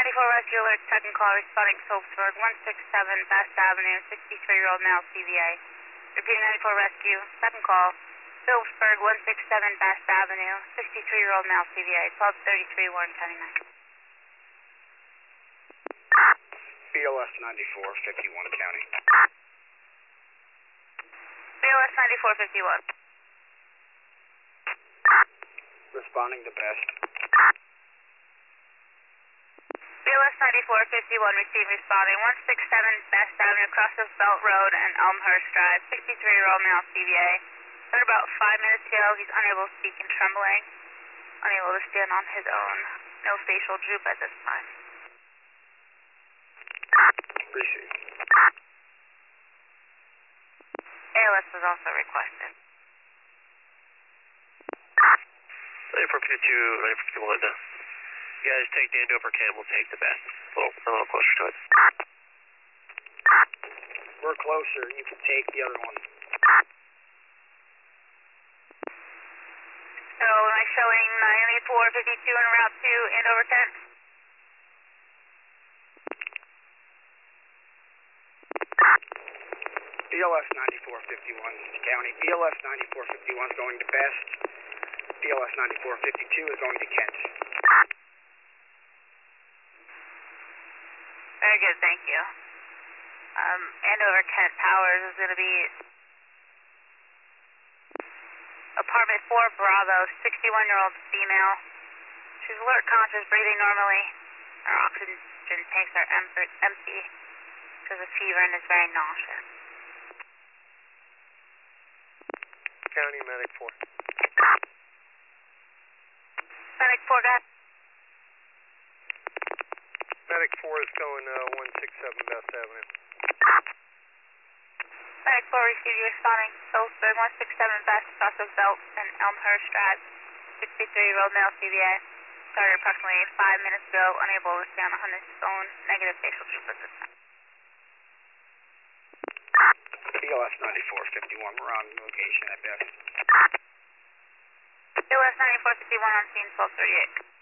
94 Rescue Alert, second call, responding Phillipsburg, 167 Best Avenue, 63-year-old male, CVA. Repeating 94 Rescue, second call, Phillipsburg, 167 Best Avenue, 63-year-old male, CVA, 1233 Warren County 9. BLS 94, 51 County. BLS 9451. Responding to best. BLS 9451, receive responding, 167 Best Avenue, Crossroads Belt Road and Elmhurst Drive, 63-year-old male, CVA. Heard about 5 minutes ago, he's unable to speak and trembling, unable to stand on his own, no facial droop at this time. Appreciate it. ALS was also requested. 9452, 9451. You guys take the Andover Cam, we'll take the best. A little closer to it. We're closer. You can take the other one. So am I showing 9452 en route to Andover Kent? BLS 9451 County. BLS 9451 is going to Best. BLS 9452 is going to Kent. Very good, thank you. Andover Kent Towers is going to be apartment 4 Bravo, 61-year-old female. She's alert, conscious, breathing normally. Her oxygen tanks are empty. She has a fever and is very nauseous. County Medic 4. Medic 4, guys. Medic 4 is going 167 Best Avenue. Medic 4, receive you responding. Phillipsburg, 167 Best, Crossroads Belt and Elmhurst Drive, 63-year-old male, CVA. Started approximately 5 minutes ago, unable to stand on his own, negative facial droop at this time. BLS 9451, we're on location at Best. BLS 9451 on scene, 1238.